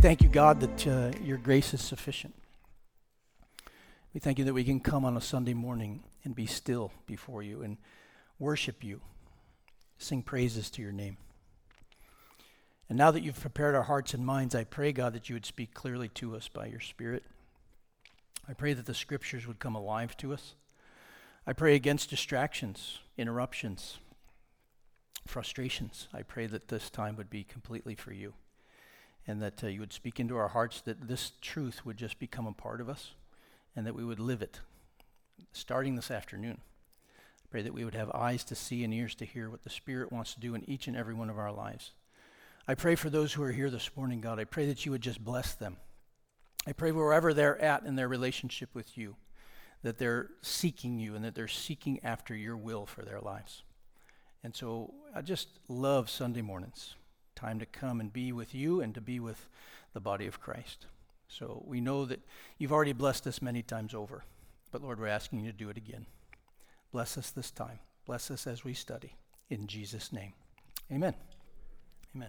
thank you, God, that your grace is sufficient. We thank you that we can come on a Sunday morning and be still before you and worship you, sing praises to your name. And now that you've prepared our hearts and minds, I pray, God, that you would speak clearly to us by your Spirit. I pray that the Scriptures would come alive to us. I pray against distractions, interruptions, frustrations. I pray that this time would be completely for you, and that you would speak into our hearts, that this truth would just become a part of us, and that we would live it, starting this afternoon. I pray that we would have eyes to see and ears to hear what the Spirit wants to do in each and every one of our lives. I pray for those who are here this morning, God. I pray that you would just bless them. I pray wherever they're at in their relationship with you, that they're seeking you and that they're seeking after your will for their lives. And so I just love Sunday mornings, time to come and be with you and to be with the body of Christ. So we know that you've already blessed us many times over, but Lord, we're asking you to do it again. Bless us this time. Bless us as we study. In Jesus' name, amen. Amen.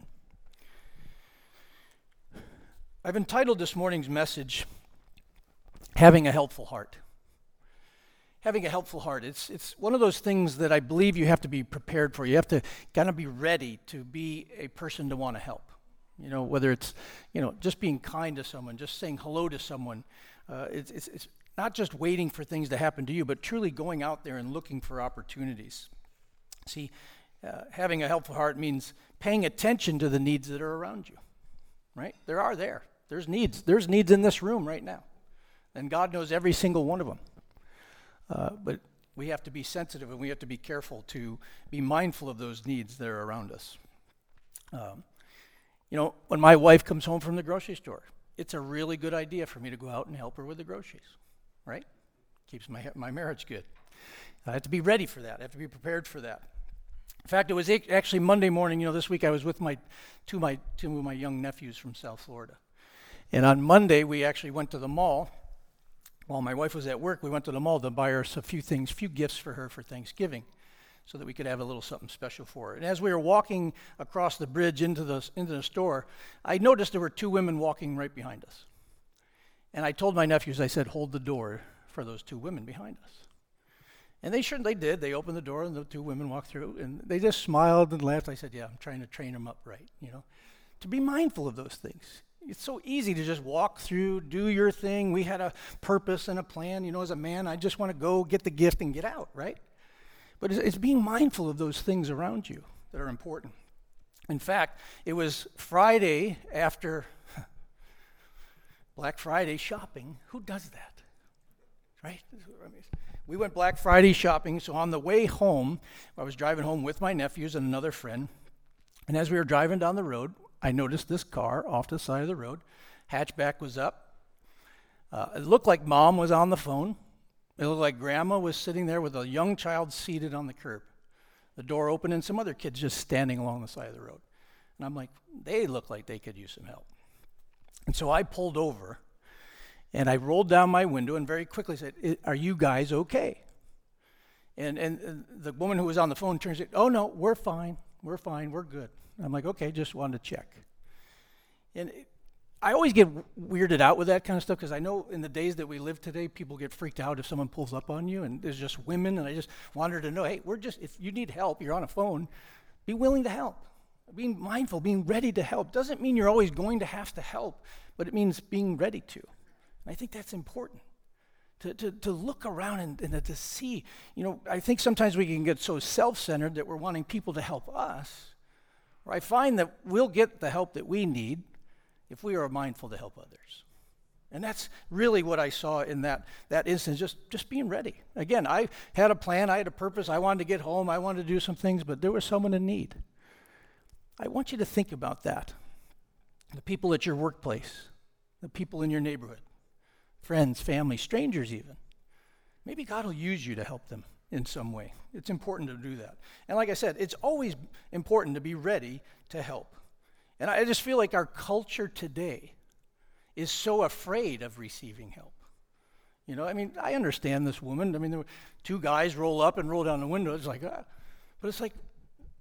I've entitled this morning's message, Having a Helpful Heart. Having a helpful heart. It's one of those things that I believe you have to be prepared for. You have to kind of be ready to be a person to want to help. You know, whether it's, just being kind to someone, just saying hello to someone. It's not just waiting for things to happen to you, but truly going out there and looking for opportunities. See, having a helpful heart means paying attention to the needs that are around you, right? There's needs. There's needs in this room right now. And God knows every single one of them. But we have to be sensitive and we have to be careful to be mindful of those needs that are around us. When my wife comes home from the grocery store, it's a really good idea for me to go out and help her with the groceries, right? Keeps my marriage good. I have to be ready for that. I have to be prepared for that. In fact, it was actually Monday morning. This week I was with two of my young nephews from South Florida. And on Monday, we actually went to the mall. While my wife was at work, we went to the mall to buy her a few gifts for her for Thanksgiving, so that we could have a little something special for her. And as we were walking across the bridge into the store, I noticed there were two women walking right behind us. And I told my nephews, I said, hold the door for those two women behind us. And they did. They opened the door, and the two women walked through, and they just smiled and laughed. I said, yeah, I'm trying to train them up right, to be mindful of those things. It's so easy to just walk through, do your thing. We had a purpose and a plan. As a man, I just want to go get the gift and get out, right? But it's being mindful of those things around you that are important. In fact, it was Friday after Black Friday shopping. Who does that, right? We went Black Friday shopping, so on the way home, I was driving home with my nephews and another friend, and as we were driving down the road, I noticed this car off to the side of the road. Hatchback was up. It looked like Mom was on the phone. It looked like Grandma was sitting there with a young child seated on the curb. The door open and some other kids just standing along the side of the road. And I'm like, they look like they could use some help. And so I pulled over, and I rolled down my window and very quickly said, are you guys okay? And the woman who was on the phone turns and said, oh, no, we're fine, we're good. I'm like, okay, just wanted to check. And I always get weirded out with that kind of stuff because I know in the days that we live today, people get freaked out if someone pulls up on you and there's just women, and I just wanted to know, hey, if you need help, you're on a phone, be willing to help. Being mindful, being ready to help doesn't mean you're always going to have to help, but it means being ready to. And I think that's important. To look around and to see, I think sometimes we can get so self-centered that we're wanting people to help us. Or I find that we'll get the help that we need if we are mindful to help others. And that's really what I saw in that instance, just being ready. Again, I had a plan, I had a purpose, I wanted to get home, I wanted to do some things, but there was someone in need. I want you to think about that. The people at your workplace, the people in your neighborhood, friends, family, strangers even. Maybe God will use you to help them in some way. It's important to do that. And like I said, it's always important to be ready to help. And I just feel like our culture today is so afraid of receiving help. I understand this woman. There were two guys roll up and roll down the window. It's like, but it's like,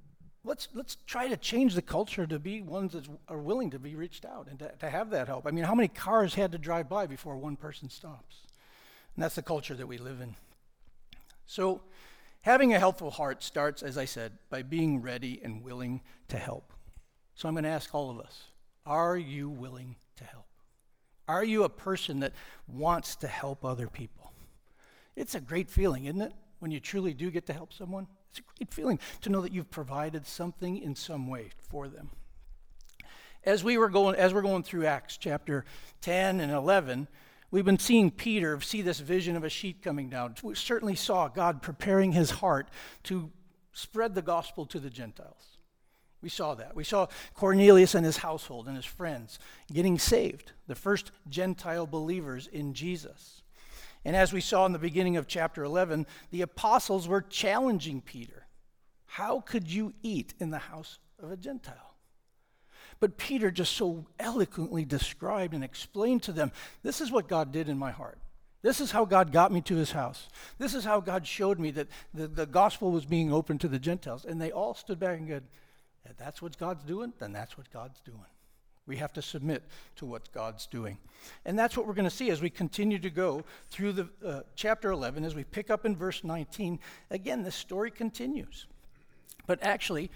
let's try to change the culture to be ones that are willing to be reached out and to have that help. I mean, how many cars had to drive by before one person stops? And that's the culture that we live in. So having a helpful heart starts, as I said, by being ready and willing to help. So I'm going to ask all of us, are you willing to help? Are you a person that wants to help other people? It's a great feeling, isn't it? When you truly do get to help someone. It's a great feeling to know that you've provided something in some way for them. As we're going through Acts chapter 10 and 11, we've been seeing Peter see this vision of a sheet coming down. We certainly saw God preparing his heart to spread the gospel to the Gentiles. We saw that. We saw Cornelius and his household and his friends getting saved, the first Gentile believers in Jesus. And as we saw in the beginning of chapter 11, the apostles were challenging Peter. How could you eat in the house of a Gentile? But Peter just so eloquently described and explained to them, this is what God did in my heart. This is how God got me to his house. This is how God showed me that the gospel was being opened to the Gentiles. And they all stood back and said, if that's what God's doing, then that's what God's doing. We have to submit to what God's doing. And that's what we're going to see as we continue to go through the chapter 11. As we pick up in verse 19, again, this story continues. But actually,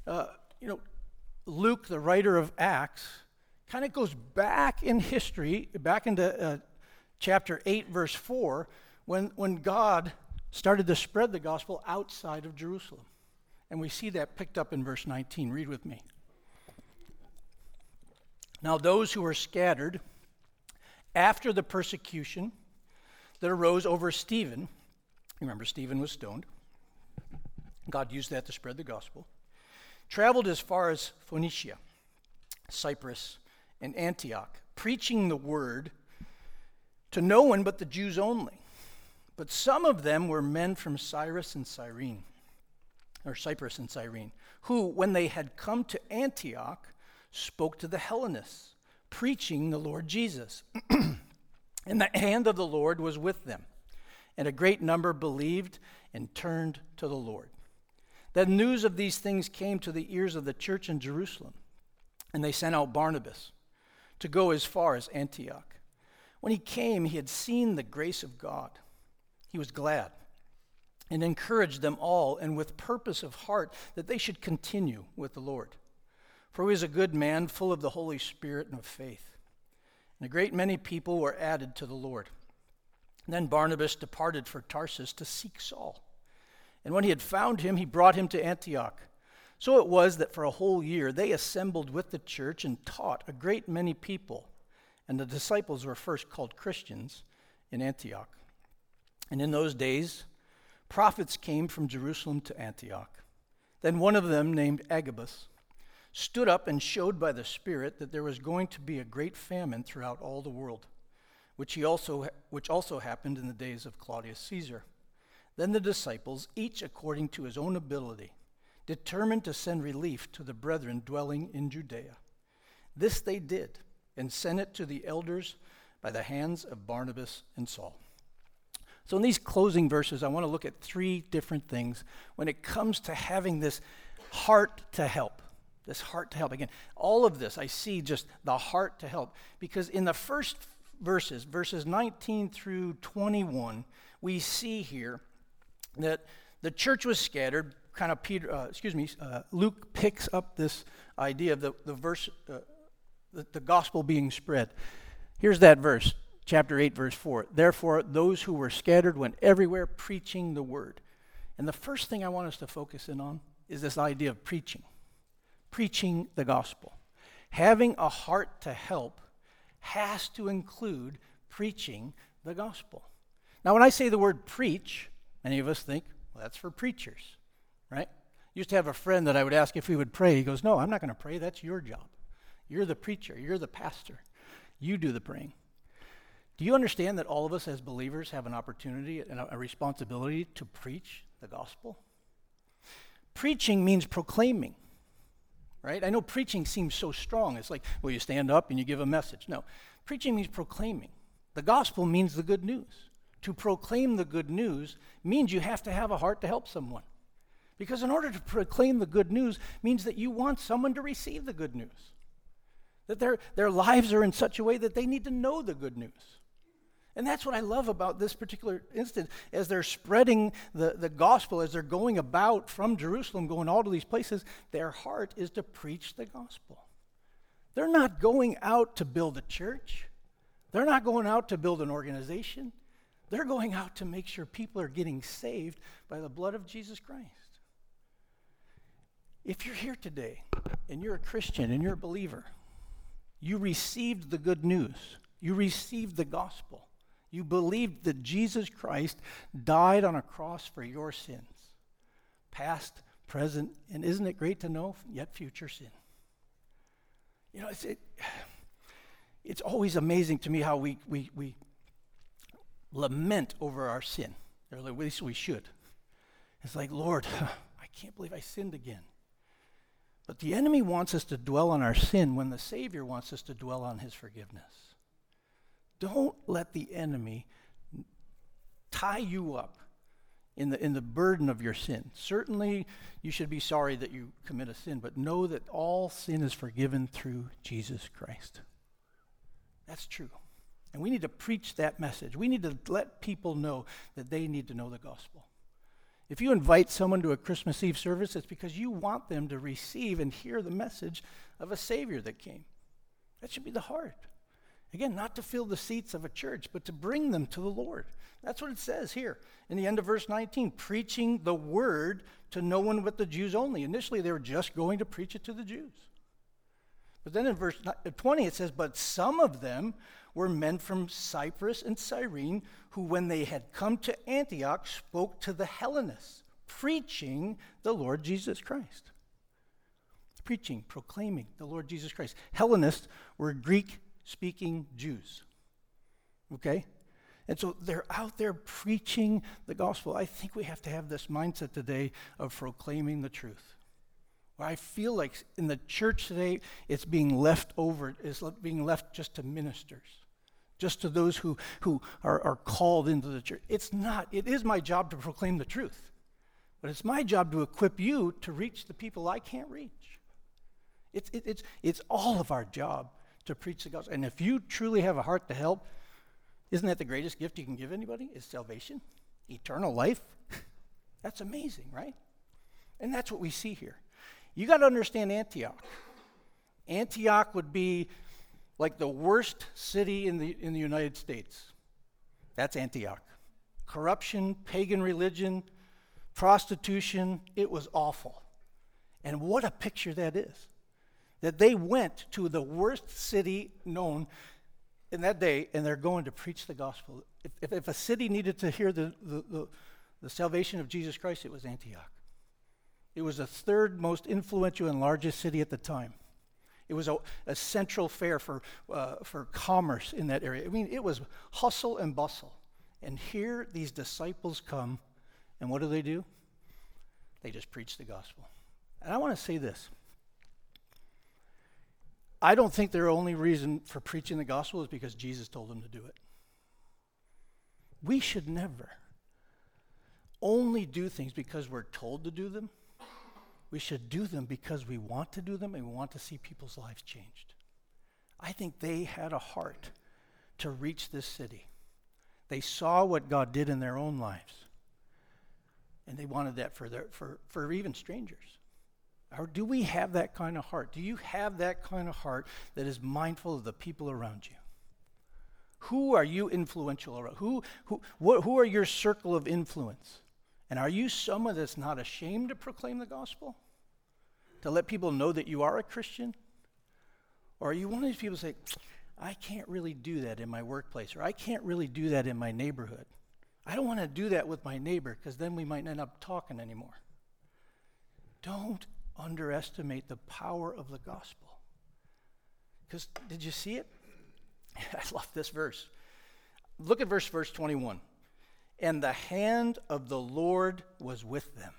Luke, the writer of Acts, kind of goes back in history, back into chapter 8, verse 4, when God started to spread the gospel outside of Jerusalem. And we see that picked up in verse 19. Read with me. Now those who were scattered after the persecution that arose over Stephen, remember Stephen was stoned, God used that to spread the gospel, traveled as far as Phoenicia, Cyprus, and Antioch, preaching the word to no one but the Jews only. But some of them were men from Cyprus and Cyrene, who, when they had come to Antioch, spoke to the Hellenists, preaching the Lord Jesus. And the hand of the Lord was with them, and a great number believed and turned to the Lord. The news of these things came to the ears of the church in Jerusalem, and they sent out Barnabas to go as far as Antioch. When he came, he had seen the grace of God. He was glad and encouraged them all, and with purpose of heart that they should continue with the Lord. For he was a good man, full of the Holy Spirit and of faith. And a great many people were added to the Lord. And then Barnabas departed for Tarsus to seek Saul. And when he had found him, he brought him to Antioch. So it was that for a whole year they assembled with the church and taught a great many people. And the disciples were first called Christians in Antioch. And in those days, prophets came from Jerusalem to Antioch. Then one of them, named Agabus, stood up and showed by the Spirit that there was going to be a great famine throughout all the world, which also happened in the days of Claudius Caesar. Then the disciples, each according to his own ability, determined to send relief to the brethren dwelling in Judea. This they did, and sent it to the elders by the hands of Barnabas and Saul. So in these closing verses, I want to look at three different things when it comes to having this heart to help. This heart to help. Again, all of this, I see just the heart to help. Because in the first verses 19 through 21, we see here that the church was scattered. Kind of Luke picks up this idea of the gospel being spread. Here's that verse, chapter 8, verse 4. Therefore, those who were scattered went everywhere preaching the word. And the first thing I want us to focus in on is this idea of preaching the gospel. Having a heart to help has to include preaching the gospel. Now, when I say the word preach, many of us think, well, that's for preachers, right? Used to have a friend that I would ask if he would pray. He goes, no, I'm not going to pray. That's your job. You're the preacher. You're the pastor. You do the praying. Do you understand that all of us as believers have an opportunity and a responsibility to preach the gospel? Preaching means proclaiming. Right? I know preaching seems so strong. It's like, well, you stand up and you give a message. No, preaching means proclaiming. The gospel means the good news. To proclaim the good news means you have to have a heart to help someone. Because in order to proclaim the good news means that you want someone to receive the good news. That their lives are in such a way that they need to know the good news. And that's what I love about this particular instance. As they're spreading the gospel, as they're going about from Jerusalem, going all to these places, their heart is to preach the gospel. They're not going out to build a church. They're not going out to build an organization. They're going out to make sure people are getting saved by the blood of Jesus Christ. If you're here today and you're a Christian and you're a believer, you received the good news. You received the gospel. You believed that Jesus Christ died on a cross for your sins, past, present, and isn't it great to know, yet future sin? You know, it's always amazing to me how we lament over our sin, or at least we should. It's like, Lord, I can't believe I sinned again. But the enemy wants us to dwell on our sin when the Savior wants us to dwell on his forgiveness. Don't let the enemy tie you up in the burden of your sin. Certainly, you should be sorry that you commit a sin, but know that all sin is forgiven through Jesus Christ. That's true. And we need to preach that message. We need to let people know that they need to know the gospel. If you invite someone to a Christmas Eve service, it's because you want them to receive and hear the message of a Savior that came. That should be the heart. Again, not to fill the seats of a church, but to bring them to the Lord. That's what it says here in the end of verse 19, preaching the word to no one but the Jews only. Initially, they were just going to preach it to the Jews. But then in verse 20, it says, but some of them were men from Cyprus and Cyrene, who when they had come to Antioch spoke to the Hellenists, preaching the Lord Jesus Christ. Preaching, proclaiming the Lord Jesus Christ. Hellenists were Greek-speaking Jews. Okay? And so they're out there preaching the gospel. I think we have to have this mindset today of proclaiming the truth. Where I feel like in the church today, it's being left just to ministers, just to those who are called into the church. It's not. It is my job to proclaim the truth, but it's my job to equip you to reach the people I can't reach. It's all of our job to preach the gospel. And if you truly have a heart to help, isn't that the greatest gift you can give anybody? Is salvation, eternal life. That's amazing, right? And that's what we see here. You got to understand Antioch. Antioch would be like the worst city in the United States. That's Antioch. Corruption, pagan religion, prostitution, it was awful. And what a picture that is. That they went to the worst city known in that day, and they're going to preach the gospel. If a city needed to hear the salvation of Jesus Christ, it was Antioch. It was the third most influential and largest city at the time. It was a central fair for commerce in that area. I mean, it was hustle and bustle. And here these disciples come, and what do? They just preach the gospel. And I want to say this. I don't think their only reason for preaching the gospel is because Jesus told them to do it. We should never only do things because we're told to do them. We should do them because we want to do them and we want to see people's lives changed. I think they had a heart to reach this city. They saw what God did in their own lives, and they wanted that for even strangers. Or do we have that kind of heart? Do you have that kind of heart that is mindful of the people around you? Who are you influential around? Who are your circle of influence? And are you someone that's not ashamed to proclaim the gospel? To let people know that you are a Christian? Or are you one of these people who say, I can't really do that in my workplace, or I can't really do that in my neighborhood. I don't want to do that with my neighbor because then we might end up talking anymore. Don't underestimate the power of the gospel. Because did you see it? I love this verse. Look at verse 21. And the hand of the Lord was with them.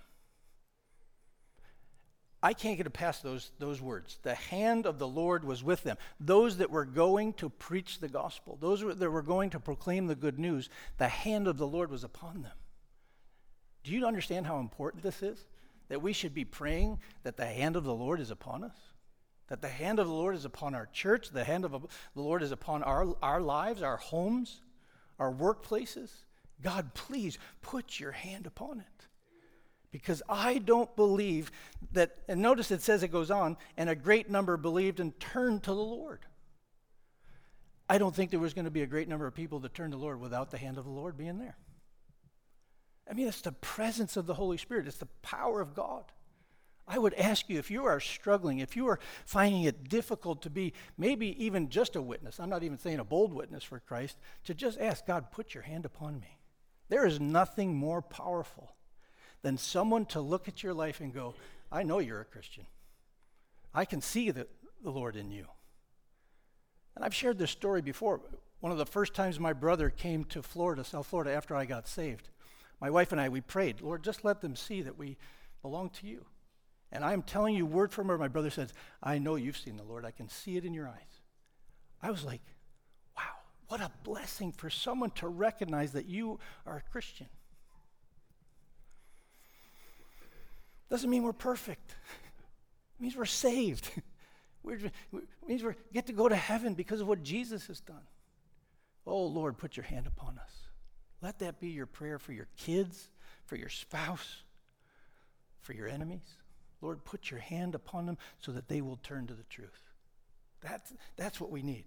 I can't get past those words. The hand of the Lord was with them. Those that were going to preach the gospel, those that were going to proclaim the good news, the hand of the Lord was upon them. Do you understand how important this is? that we should be praying that the hand of the Lord is upon us? That the hand of the Lord is upon our church, the hand of the Lord is upon our lives, our homes, our workplaces? God, please put your hand upon it. Because I don't believe that, and notice it says, it goes on, and a great number believed and turned to the Lord. I don't think there was going to be a great number of people that turned to the Lord without the hand of the Lord being there. I mean, it's the presence of the Holy Spirit. It's the power of God. I would ask you, if you are struggling, if you are finding it difficult to be maybe even just a witness, I'm not even saying a bold witness for Christ, to just ask God, put your hand upon me. There is nothing more powerful than someone to look at your life and go, I know you're a Christian. I can see the Lord in you. And I've shared this story before. One of the first times my brother came to Florida, South Florida, after I got saved, my wife and I, we prayed, Lord, just let them see that we belong to you. And I'm telling you word from word, my brother says, I know you've seen the Lord. I can see it in your eyes. I was like, wow, what a blessing for someone to recognize that you are a Christian. Doesn't mean we're perfect. It means we're saved. It means we get to go to heaven because of what Jesus has done. Oh, Lord, put your hand upon us. Let that be your prayer for your kids, for your spouse, for your enemies. Lord, put your hand upon them so that they will turn to the truth. That's what we need.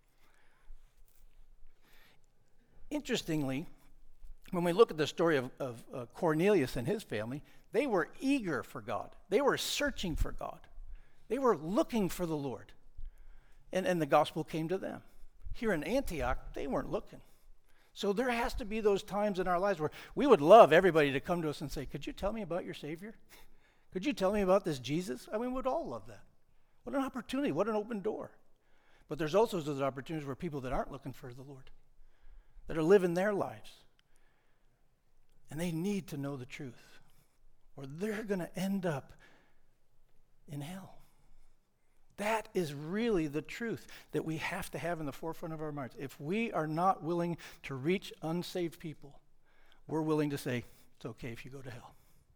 Interestingly, when we look at the story of Cornelius and his family, they were eager for God. They were searching for God. They were looking for the Lord. And the gospel came to them. Here in Antioch, they weren't looking. So there has to be those times in our lives where we would love everybody to come to us and say, could you tell me about your Savior? Could you tell me about this Jesus? I mean, we would all love that. What an opportunity. What an open door. But there's also those opportunities where people that aren't looking for the Lord, that are living their lives, and they need to know the truth, or they're going to end up in hell. That is really the truth that we have to have in the forefront of our minds. If we are not willing to reach unsaved people, we're willing to say, it's okay if you go to hell.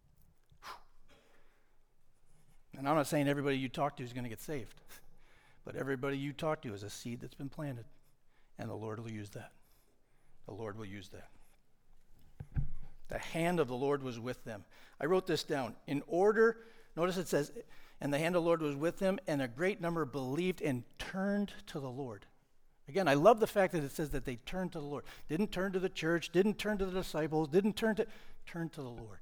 And I'm not saying everybody you talk to is going to get saved, but everybody you talk to is a seed that's been planted, and the Lord will use that. The Lord will use that. The hand of the Lord was with them. I wrote this down. Notice it says, and the hand of the Lord was with them, and a great number believed and turned to the Lord. Again, I love the fact that it says that they turned to the Lord. Didn't turn to the church, didn't turn to the disciples, didn't turn to the Lord.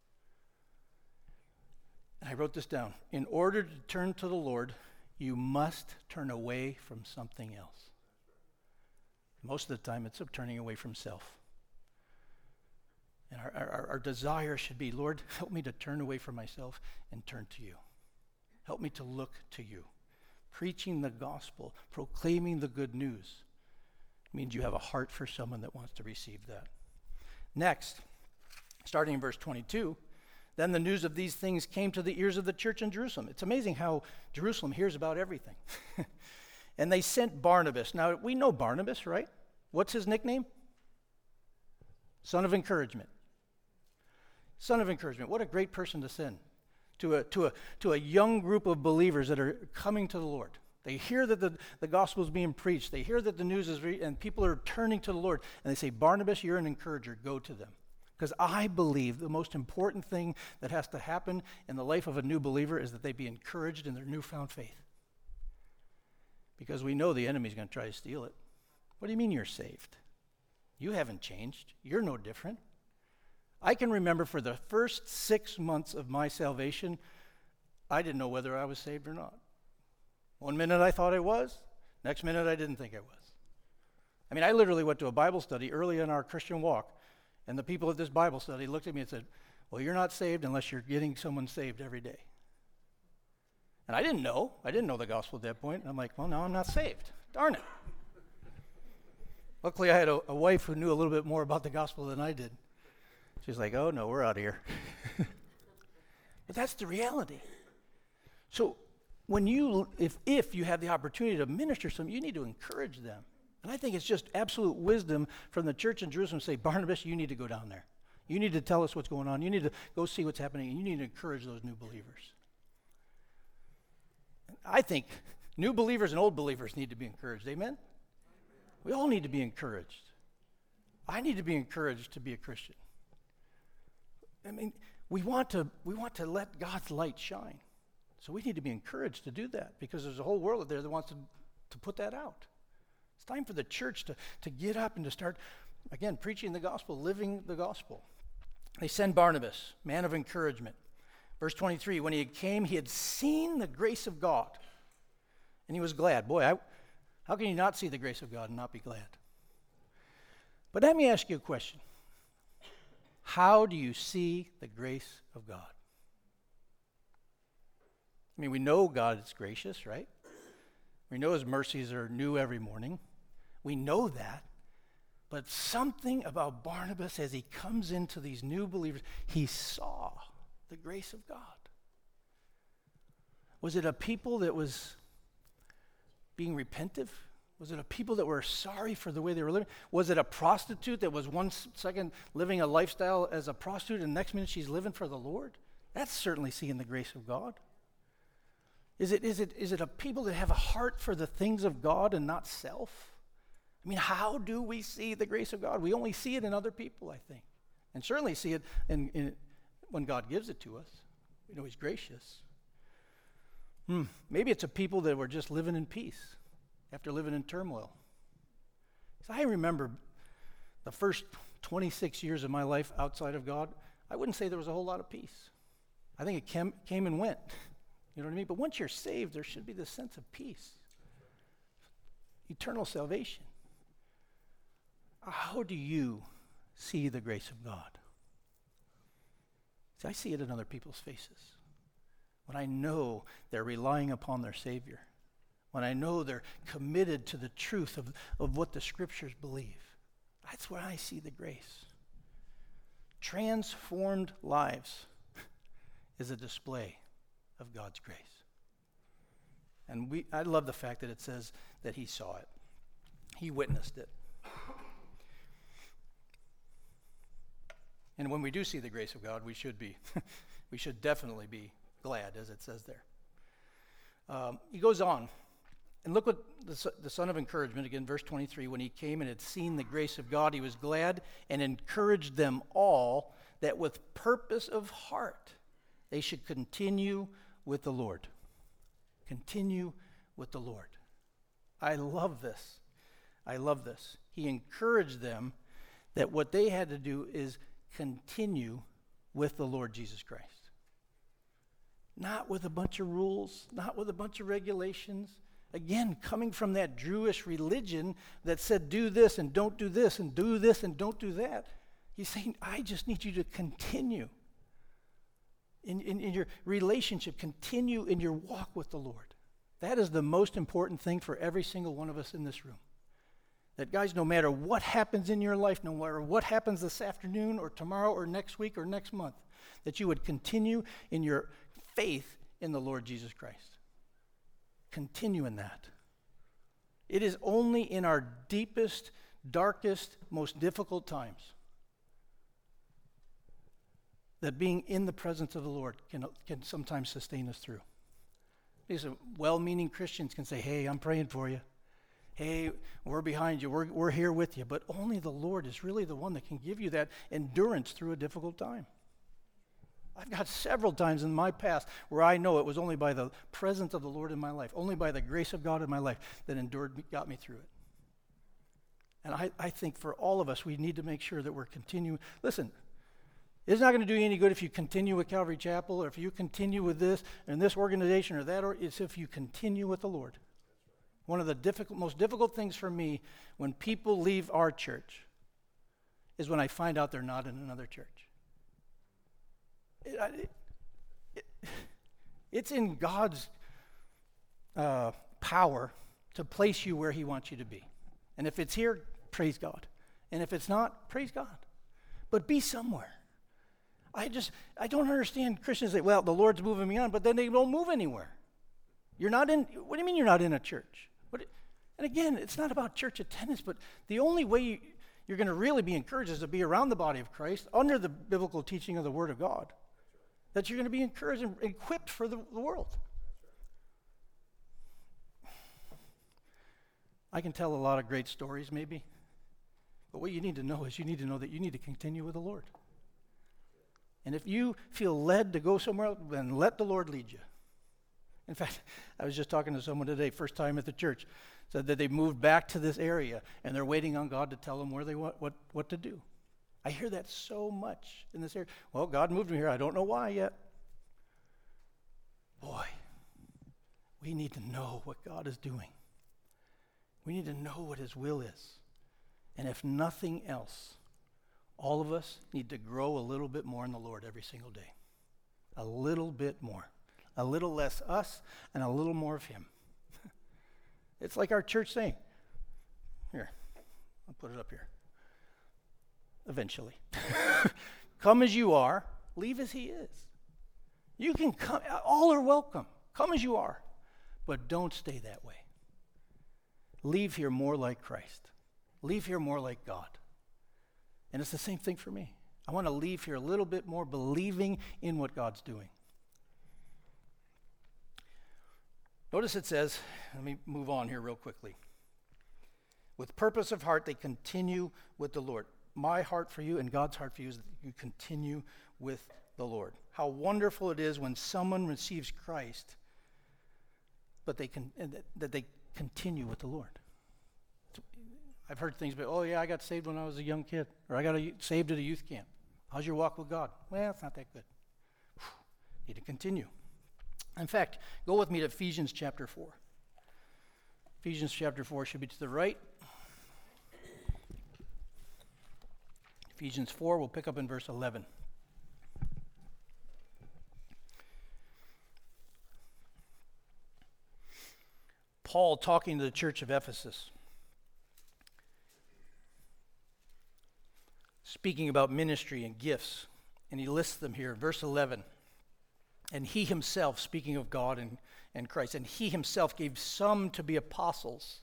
And I wrote this down. In order to turn to the Lord, you must turn away from something else. Most of the time, it's turning away from self. And our desire should be, Lord, help me to turn away from myself and turn to you. Help me to look to you. Preaching the gospel, proclaiming the good news, means you have a heart for someone that wants to receive that. Next, starting in verse 22, then the news of these things came to the ears of the church in Jerusalem. It's amazing how Jerusalem hears about everything. And they sent Barnabas. Now, we know Barnabas, right? What's his nickname? Son of encouragement. Son of encouragement. What a great person to send to a young group of believers that are coming to the Lord. They hear that the gospel is being preached. They hear that the news is, and people are turning to the Lord. And they say, Barnabas, you're an encourager. Go to them. Because I believe the most important thing that has to happen in the life of a new believer is that they be encouraged in their newfound faith. Because we know the enemy's going to try to steal it. What do you mean you're saved? You haven't changed. You're no different. I can remember for the first 6 months of my salvation, I didn't know whether I was saved or not. One minute I thought I was. Next minute I didn't think I was. I mean, I literally went to a Bible study early in our Christian walk, and the people at this Bible study looked at me and said, well, you're not saved unless you're getting someone saved every day. And I didn't know. I didn't know the gospel at that point. And I'm like, well, now I'm not saved. Darn it. Luckily, I had a wife who knew a little bit more about the gospel than I did. She's like, oh, no, we're out of here. But that's the reality. So when if you have the opportunity to minister to them, you need to encourage them. And I think it's just absolute wisdom from the church in Jerusalem to say, Barnabas, you need to go down there. You need to tell us what's going on. You need to go see what's happening, and you need to encourage those new believers. I think new believers and old believers need to be encouraged. Amen? We all need to be encouraged. I need to be encouraged to be a Christian. I mean, we want to let God's light shine. So we need to be encouraged to do that, because there's a whole world out there that wants to put that out. It's time for the church to get up and to start, again, preaching the gospel, living the gospel. They send Barnabas, man of encouragement. Verse 23, when he came, he had seen the grace of God, and he was glad. Boy, how can you not see the grace of God and not be glad? But let me ask you a question. How do you see the grace of God? I mean, we know God is gracious, right? We know his mercies are new every morning. We know that. But something about Barnabas, as he comes into these new believers, he saw the grace of God. Was it a people that was being repentive? Was it a people that were sorry for the way they were living? Was it a prostitute that was 1 second living a lifestyle as a prostitute and the next minute she's living for the Lord? That's certainly seeing the grace of God. Is it a people that have a heart for the things of God and not self? I mean, how do we see the grace of God? We only see it in other people, I think. And certainly see it in when God gives it to us. We know he's gracious. Maybe it's a people that were just living in peace after living in turmoil. So I remember the first 26 years of my life outside of God, I wouldn't say there was a whole lot of peace. I think it came and went. You know what I mean? But once you're saved, there should be this sense of peace. Eternal salvation. How do you see the grace of God? See, I see it in other people's faces. When I know they're relying upon their Savior. When I know they're committed to the truth of what the Scriptures believe. That's where I see the grace. Transformed lives is a display of God's grace. And I love the fact that it says that he saw it. He witnessed it. And when we do see the grace of God, we should definitely be glad, as it says there. He goes on. And look what the son of encouragement, again, verse 23, when he came and had seen the grace of God, he was glad and encouraged them all that with purpose of heart they should continue with the Lord. Continue with the Lord. I love this. I love this. He encouraged them that what they had to do is continue with the Lord Jesus Christ. Not with a bunch of rules, not with a bunch of regulations. Again, coming from that Jewish religion that said do this and don't do this and do this and don't do that. He's saying, I just need you to continue in your relationship, continue in your walk with the Lord. That is the most important thing for every single one of us in this room. That, guys, no matter what happens in your life, no matter what happens this afternoon or tomorrow or next week or next month, that you would continue in your faith in the Lord Jesus Christ. Continue in that. It is only in our deepest, darkest, most difficult times that being in the presence of the Lord can sometimes sustain us through. These well-meaning Christians can say, hey, I'm praying for you. Hey, we're behind you. We're here with you. But only the Lord is really the one that can give you that endurance through a difficult time. I've got several times in my past where I know it was only by the presence of the Lord in my life, only by the grace of God in my life that got me through it. And I think for all of us, we need to make sure that we're continuing. Listen, it's not going to do you any good if you continue with Calvary Chapel or if you continue with this and this organization or that, or it's if you continue with the Lord. One of the most difficult things for me when people leave our church is when I find out they're not in another church. It's in God's power to place you where he wants you to be. And if it's here, praise God. And if it's not, praise God. But be somewhere. I don't understand Christians say, well, the Lord's moving me on, but then they don't move anywhere. What do you mean you're not in a church? And again, it's not about church attendance, but the only way you're going to really be encouraged is to be around the body of Christ under the biblical teaching of the Word of God. That you're going to be encouraged and equipped for the world. I can tell a lot of great stories maybe, but what you need to know is you need to know that you need to continue with the Lord. And if you feel led to go somewhere else, then let the Lord lead you. In fact, I was just talking to someone today, first time at the church, said that they moved back to this area and they're waiting on God to tell them where they want what to do. I hear that so much in this area. Well, God moved me here. I don't know why yet. Boy, we need to know what God is doing. We need to know what His will is. And if nothing else, all of us need to grow a little bit more in the Lord every single day. A little bit more. A little less us and a little more of Him. It's like our church saying, here, I'll put it up here. Eventually. Come as you are, leave as He is. You can come, all are welcome. Come as you are, but don't stay that way. Leave here more like Christ. Leave here more like God. And it's the same thing for me. I want to leave here a little bit more believing in what God's doing. Notice it says, let me move on here real quickly. With purpose of heart, they continue with the Lord. My heart for you and God's heart for you is that you continue with the Lord. How wonderful it is when someone receives Christ, but they continue with the Lord. I've heard things about, oh yeah, I got saved when I was a young kid, or I got saved at a youth camp. How's your walk with God? Well, it's not that good. Need to continue. In fact, go with me to Ephesians chapter 4. Ephesians chapter 4 should be to the right. Ephesians 4, we'll pick up in verse 11. Paul talking to the church of Ephesus, speaking about ministry and gifts, and he lists them here. Verse 11. And he himself, speaking of God and Christ, and he himself gave some to be apostles,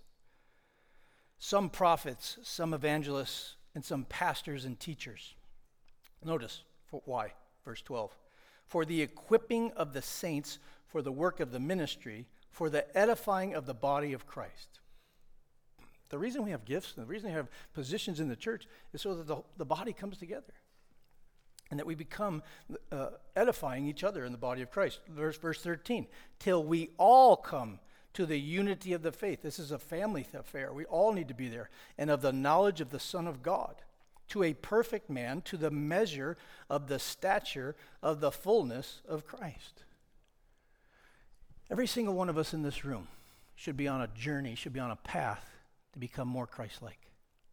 some prophets, some evangelists, and some pastors and teachers. Notice why. Verse 12. For the equipping of the saints for the work of the ministry, for the edifying of the body of Christ. The reason we have gifts and the reason we have positions in the church is so that the body comes together. And that we become edifying each other in the body of Christ. Verse 13, till we all come to the unity of the faith. This is a family affair. We all need to be there. And of the knowledge of the Son of God, to a perfect man, to the measure of the stature of the fullness of Christ. Every single one of us in this room should be on a journey, should be on a path to become more Christ-like.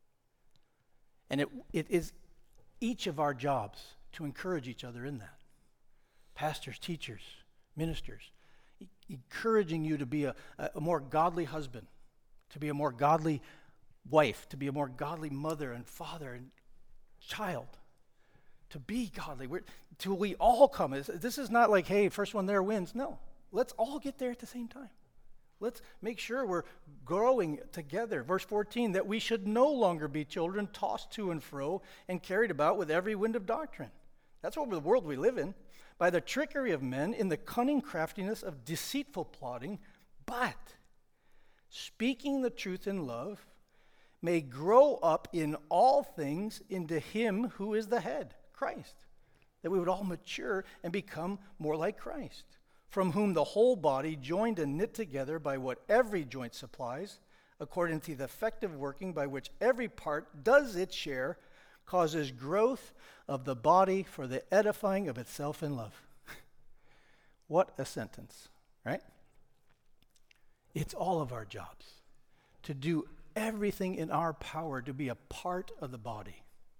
And it is each of our jobs to encourage each other in that. Pastors, teachers, ministers, encouraging you to be a more godly husband, to be a more godly wife, to be a more godly mother and father and child, to be godly. Till we all come. This is not like, hey, first one there wins. No, let's all get there at the same time. Let's make sure we're growing together. Verse 14, that we should no longer be children tossed to and fro and carried about with every wind of doctrine. That's what the world we live in. By the trickery of men, in the cunning craftiness of deceitful plotting, but speaking the truth in love, may grow up in all things into him who is the head, Christ. That we would all mature and become more like Christ, from whom the whole body, joined and knit together by what every joint supplies, according to the effective working by which every part does its share, causes growth of the body for the edifying of itself in love. What a sentence, right? It's all of our jobs to do everything in our power to be a part of the body.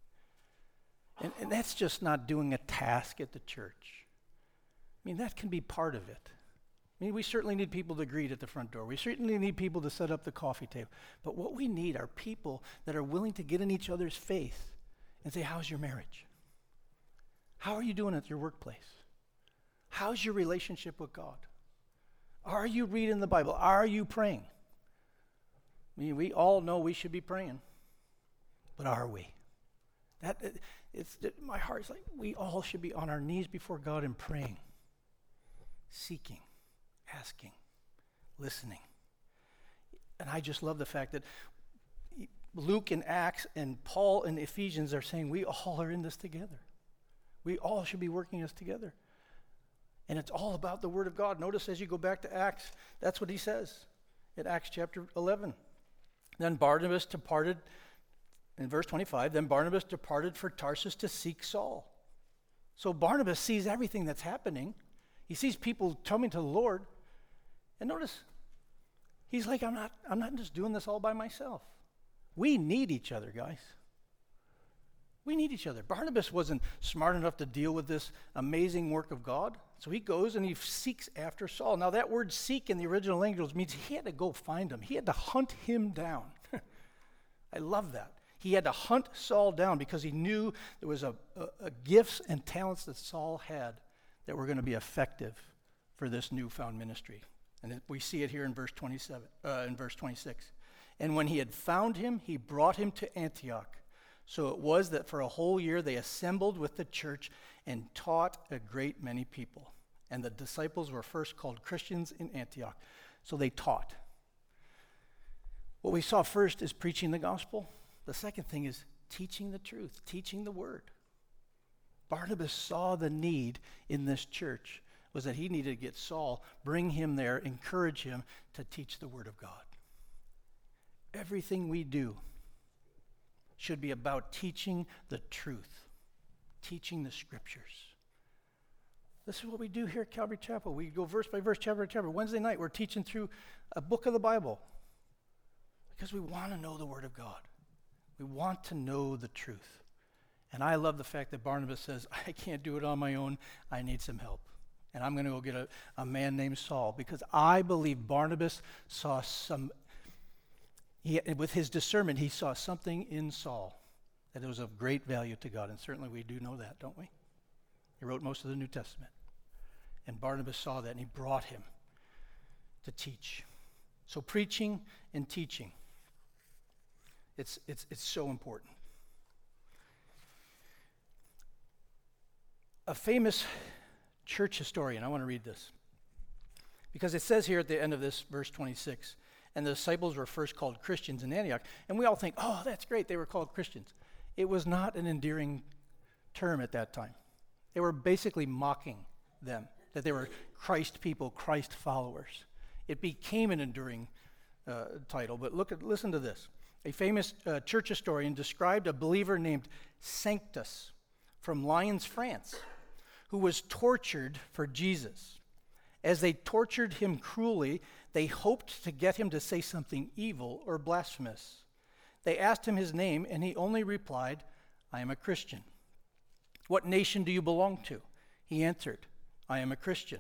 And that's just not doing a task at the church. I mean, that can be part of it. I mean, we certainly need people to greet at the front door. We certainly need people to set up the coffee table. But what we need are people that are willing to get in each other's face and say, how's your marriage? How are you doing at your workplace? How's your relationship with God? Are you reading the Bible? Are you praying? I mean, we all know we should be praying. But are we? My heart's like, we all should be on our knees before God and praying, seeking, asking, listening. And I just love the fact that Luke in Acts and Paul in Ephesians are saying we all are in this together. We all should be working this together. And it's all about the Word of God. Notice as you go back to Acts, that's what he says in Acts chapter 11. Then Barnabas departed, in verse 25, then Barnabas departed for Tarsus to seek Saul. So Barnabas sees everything that's happening. He sees people coming to the Lord. And notice, he's like, I'm not just doing this all by myself. We need each other, guys. We need each other. Barnabas wasn't smart enough to deal with this amazing work of God, so he goes and he seeks after Saul. Now that word seek in the original language means he had to go find him. He had to hunt him down. I love that. He had to hunt Saul down because he knew there was a gifts and talents that Saul had that were going to be effective for this newfound ministry. And we see it here in verse 26. And when he had found him, he brought him to Antioch. So it was that for a whole year they assembled with the church and taught a great many people. And the disciples were first called Christians in Antioch. So they taught. What we saw first is preaching the gospel. The second thing is teaching the truth, teaching the word. Barnabas saw the need in this church was that he needed to get Saul, bring him there, encourage him to teach the word of God. Everything we do should be about teaching the truth, teaching the scriptures. This is what we do here at Calvary Chapel. We go verse by verse, chapter by chapter. Wednesday night, we're teaching through a book of the Bible because we want to know the word of God. We want to know the truth. And I love the fact that Barnabas says, I can't do it on my own. I need some help. And I'm going to go get a man named Saul because I believe Barnabas saw with his discernment, he saw something in Saul that was of great value to God. And certainly we do know that, don't we? He wrote most of the New Testament. And Barnabas saw that and he brought him to teach. So preaching and teaching, it's so important. A famous church historian, I want to read this, because it says here at the end of this, verse 26, and the disciples were first called Christians in Antioch. And we all think, oh, that's great, they were called Christians. It was not an endearing term at that time. They were basically mocking them, that they were Christ people, Christ followers. It became an enduring title, but listen to this. A famous church historian described a believer named Sanctus from Lyons, France, who was tortured for Jesus. As they tortured him cruelly, they hoped to get him to say something evil or blasphemous. They asked him his name, and he only replied, I am a Christian. What nation do you belong to? He answered, I am a Christian.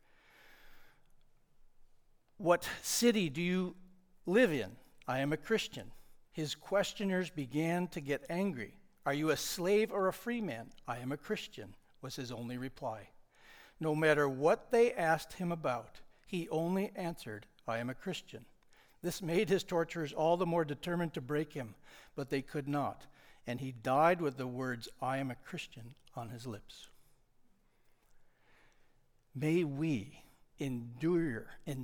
What city do you live in? I am a Christian. His questioners began to get angry. Are you a slave or a free man? I am a Christian, was his only reply. No matter what they asked him about, he only answered, I am a Christian. This made his torturers all the more determined to break him, but they could not, and he died with the words, I am a Christian, on his lips. May we endear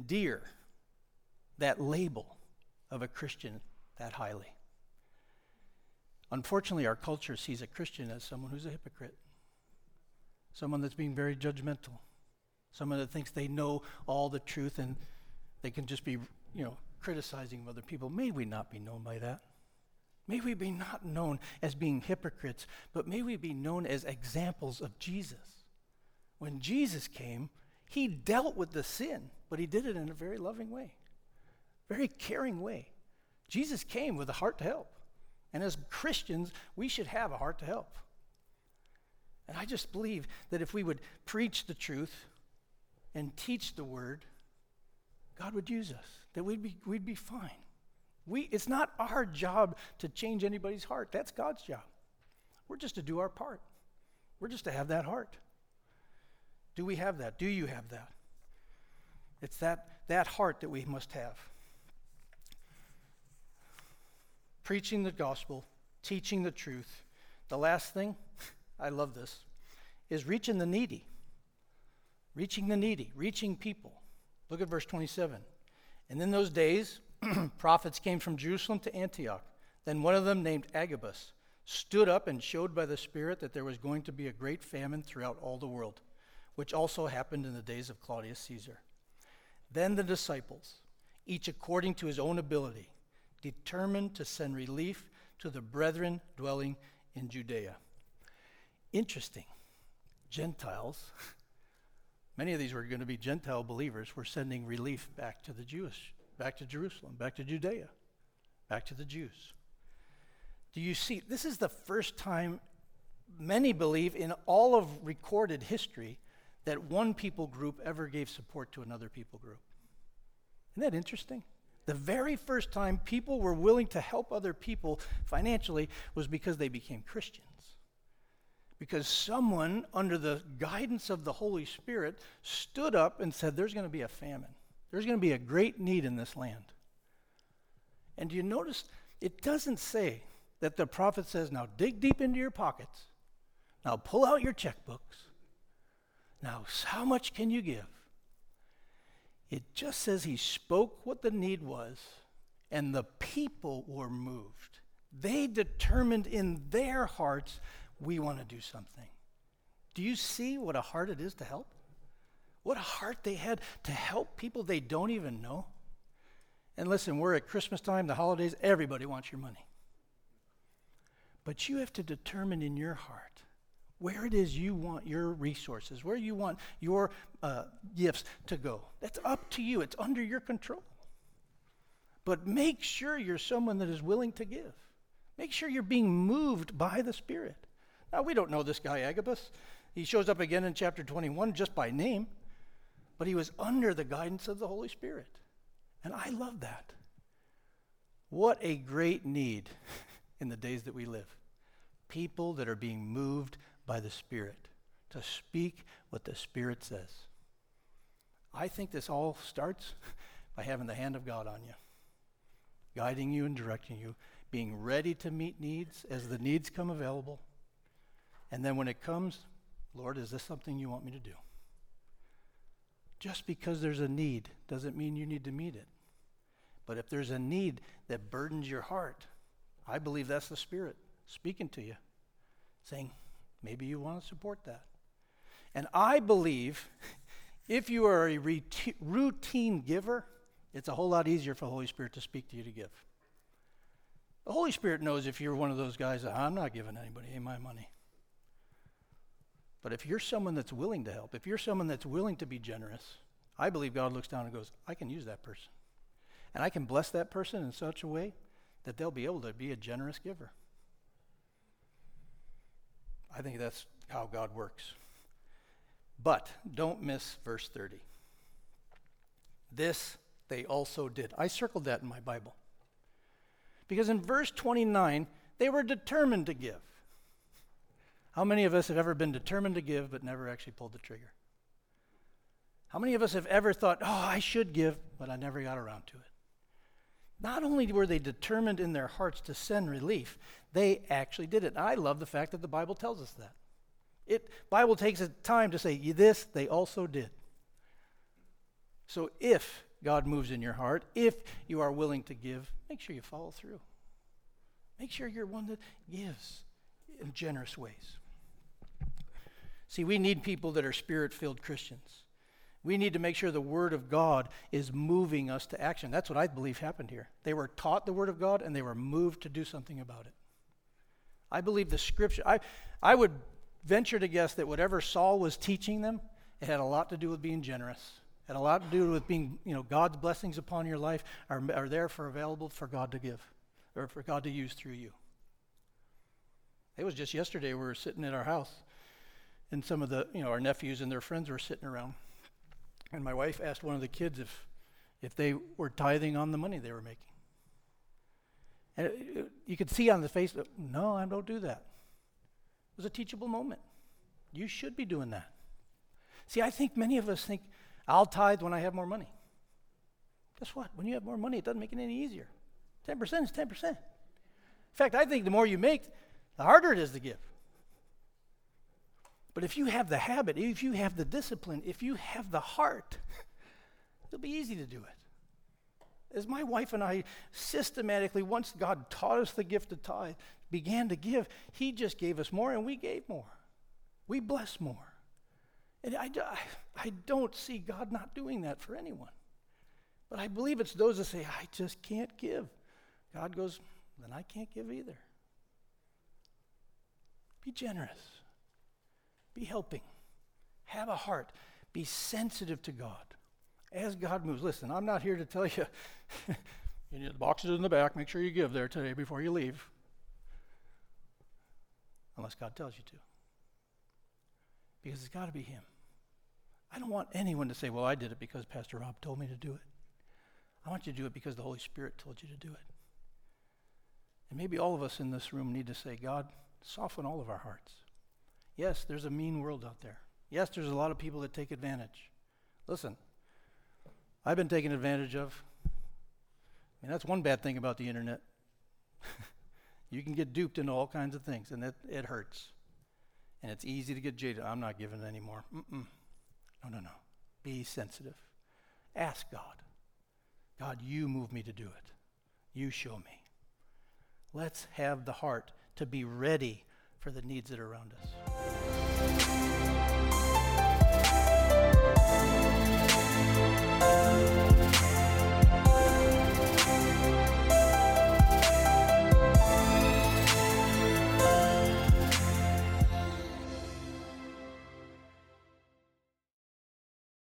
that label of a Christian that highly. Unfortunately, our culture sees a Christian as someone who's a hypocrite, someone that's being very judgmental, someone that thinks they know all the truth and they can just be, criticizing other people. May we not be known by that. May we be not known as being hypocrites, but may we be known as examples of Jesus. When Jesus came, he dealt with the sin, but he did it in a very loving way, very caring way. Jesus came with a heart to help. And as Christians, we should have a heart to help. And I just believe that if we would preach the truth and teach the word, God would use us, that we'd be fine. It's not our job to change anybody's heart. That's God's job. We're just to do our part. We're just to have that heart. Do we have that? Do you have that? It's that heart that we must have. Preaching the gospel, teaching the truth. The last thing, I love this, is reaching the needy. Reaching the needy, reaching people. Look at verse 27. And in those days, prophets came from Jerusalem to Antioch. Then one of them, named Agabus, stood up and showed by the Spirit that there was going to be a great famine throughout all the world, which also happened in the days of Claudius Caesar. Then the disciples, each according to his own ability, determined to send relief to the brethren dwelling in Judea. Interesting. Gentiles, many of these were going to be Gentile believers, were sending relief back to the Jewish, back to Jerusalem, back to Judea, back to the Jews. Do you see? This is the first time many believe in all of recorded history that one people group ever gave support to another people group. Isn't that interesting? The very first time people were willing to help other people financially was because they became Christians. Because someone, under the guidance of the Holy Spirit, stood up and said, there's going to be a famine. There's going to be a great need in this land. And do you notice, it doesn't say that the prophet says, now dig deep into your pockets. Now pull out your checkbooks. Now, how much can you give? It just says he spoke what the need was, and the people were moved. They determined in their hearts, we want to do something. Do you see what a heart it is to help? What a heart they had to help people they don't even know. And listen, we're at Christmas time, the holidays, everybody wants your money. But you have to determine in your heart where it is you want your resources, where you want your gifts to go. That's up to you. It's under your control. But make sure you're someone that is willing to give. Make sure you're being moved by the Spirit. Now, we don't know this guy Agabus. He shows up again in chapter 21 just by name, but he was under the guidance of the Holy Spirit. And I love that. What a great need in the days that we live. People that are being moved by the Spirit to speak what the Spirit says. I think this all starts by having the hand of God on you, guiding you and directing you, being ready to meet needs as the needs come available. And then when it comes, Lord, is this something you want me to do? Just because there's a need doesn't mean you need to meet it. But if there's a need that burdens your heart, I believe that's the Spirit speaking to you, saying, maybe you want to support that. And I believe if you are a routine giver, it's a whole lot easier for the Holy Spirit to speak to you to give. The Holy Spirit knows if you're one of those guys that I'm not giving anybody my money. But if you're someone that's willing to help, if you're someone that's willing to be generous, I believe God looks down and goes, I can use that person. And I can bless that person in such a way that they'll be able to be a generous giver. I think that's how God works. But don't miss verse 30. This they also did. I circled that in my Bible. Because in verse 29, they were determined to give. How many of us have ever been determined to give but never actually pulled the trigger? How many of us have ever thought, oh, I should give, but I never got around to it? Not only were they determined in their hearts to send relief, they actually did it. I love the fact that the Bible tells us that. Bible takes its time to say, this they also did. So if God moves in your heart, if you are willing to give, make sure you follow through. Make sure you're one that gives in generous ways. See, we need people that are Spirit-filled Christians. We need to make sure the Word of God is moving us to action. That's what I believe happened here. They were taught the Word of God, and they were moved to do something about it. I believe the Scripture, I would venture to guess that whatever Saul was teaching them, it had a lot to do with being generous. It had a lot to do with being, God's blessings upon your life are there available for God to give, or for God to use through you. It was just yesterday we were sitting at our house, and some of the, our nephews and their friends were sitting around. And my wife asked one of the kids if they were tithing on the money they were making. And you could see on the face, no, I don't do that. It was a teachable moment. You should be doing that. See, I think many of us think, I'll tithe when I have more money. Guess what? When you have more money, it doesn't make it any easier. 10% is 10%. In fact, I think the more you make, the harder it is to give. But if you have the habit, if you have the discipline, if you have the heart, it'll be easy to do it. As my wife and I systematically, once God taught us the gift of tithe, began to give, he just gave us more and we gave more. We blessed more. And I don't see God not doing that for anyone. But I believe it's those that say, I just can't give. God goes, then I can't give either. Be generous. Be helping. Have a heart. Be sensitive to God. As God moves. Listen, I'm not here to tell you, the box is in the back, make sure you give there today before you leave. Unless God tells you to. Because it's got to be him. I don't want anyone to say, well, I did it because Pastor Rob told me to do it. I want you to do it because the Holy Spirit told you to do it. And maybe all of us in this room need to say, God, soften all of our hearts. Yes, there's a mean world out there. Yes, there's a lot of people that take advantage. Listen, I've been taken advantage of. That's one bad thing about the internet. You can get duped into all kinds of things, and it hurts. And it's easy to get jaded. I'm not giving anymore. No. Be sensitive. Ask God. God, you move me to do it. You show me. Let's have the heart to be ready for the needs that are around us.